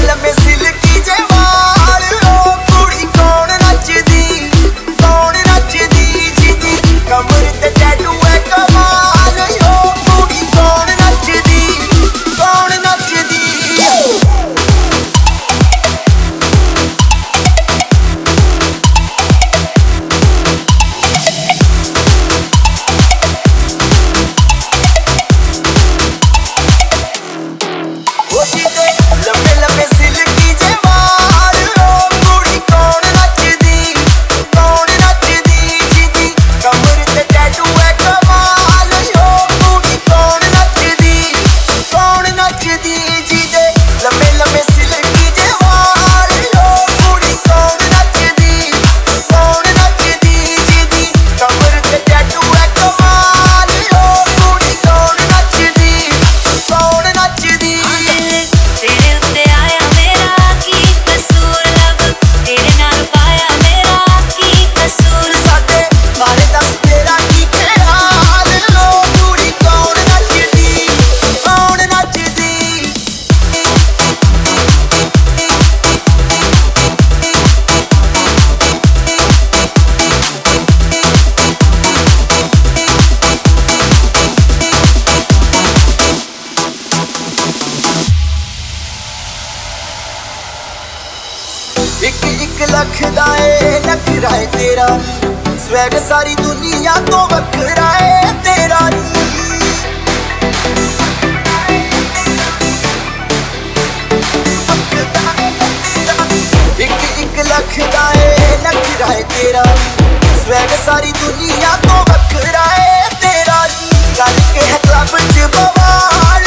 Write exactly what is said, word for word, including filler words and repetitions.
लम्बे सिल्की जे वाल ओ कुड़ी कौन नचदी कौन नचदी जिदी कमर ते टैटू है कमाल ओ कुड़ी कौन नचदी कौन नचदी लम्बे लम्बे सिल्की जे वाल ओ कुड़ी कौन नचदी कौन नचदी जिदी कमर ते टैटू है कमाल ओ कुड़ी कौन नचदी कौन नचदी जिदे लम्बे लम्बे सिल्की जे वाल ओ कुड़ी कौन नचदी कौन नचदी जिदी कमर ते टैटू है कमाल ओ कुड़ी कौन नचदी कौन नचदी तेरे उत्ते आया मेरा की कसूर लब तेरे नाल पाया मेरा की कसूर साडे बारे दस तेरा की ख्याल लो कुड़ी कौन नचदी कौन नचदी एक एक लख दा ए नखरा है तेरा स्वैग सारी दुनिया तो वखरा है तेरा एक एक लख दा ए नखरा है तेरा स्वैग सारी दुनिया तो वखरा है तेरा करके है क्लब च बवाल